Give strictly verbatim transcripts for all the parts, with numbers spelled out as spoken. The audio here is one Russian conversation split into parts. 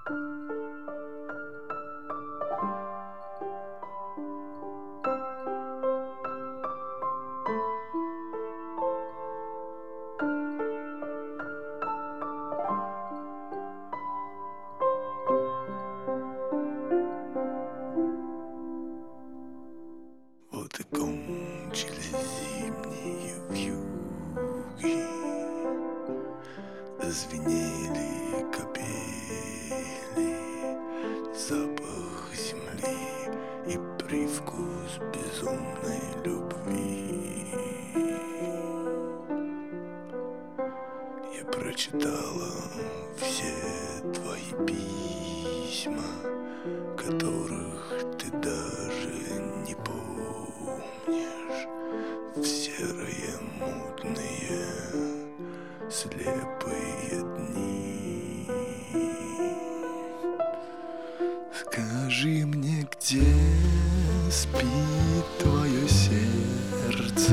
Вот и кончились зимние вьюги, зазвенели капели, запах земли и привкус безумной любви. Я прочитала все твои письма, которых ты даже не помнишь, в серые мутные слепые дни. Скажи мне, где спит твое сердце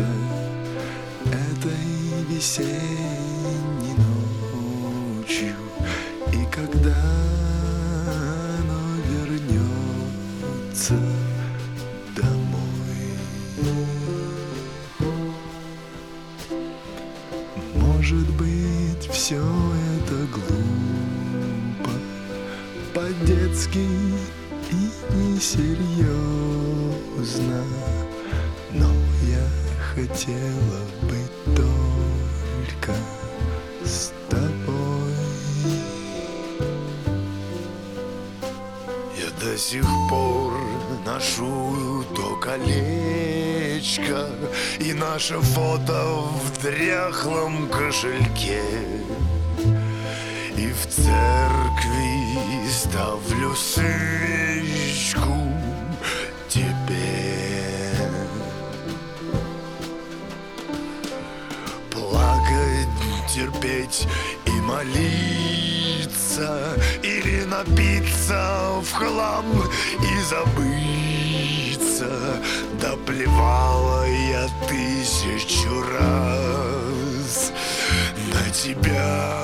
этой весенней ночью, и когда оно вернется домой? Может быть, все это глупо, по-детски и несерьезно, но я хотела быть только с тобой. Я до сих пор ношу то колечко и наше фото в дряхлом кошельке, и в церкви ставлю свечку тебе. Плакать, терпеть и молиться, или напиться в хлам и забыться. Да плевала я тысячу раз на тебя.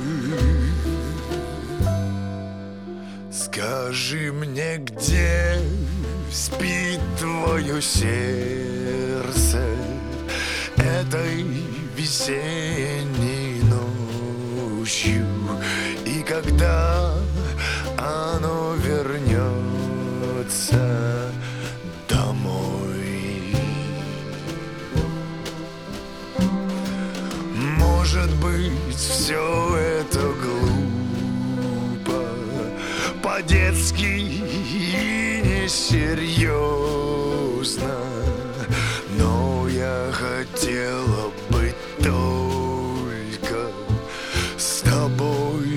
Скажи мне, где спит твое сердце этой весенней ночью, и когда оно вернется домой? Может быть, все это глупо, по-детски и несерьезно, но я хотела быть только с тобой.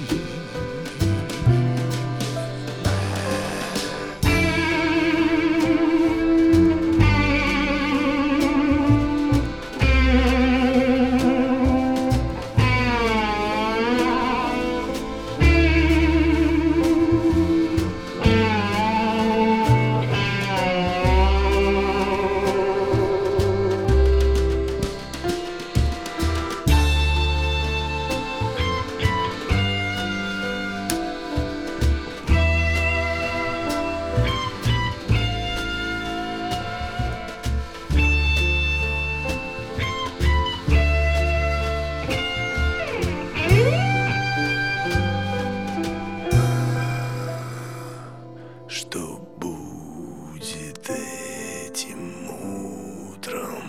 Что будет этим утром,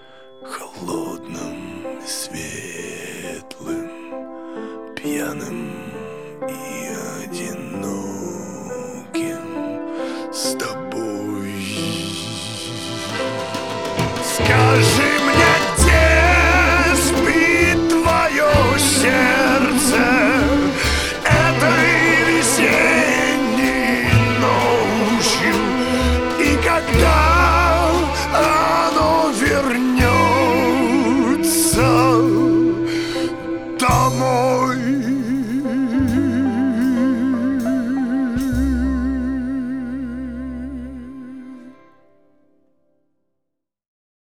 холодным, светлым, пьяным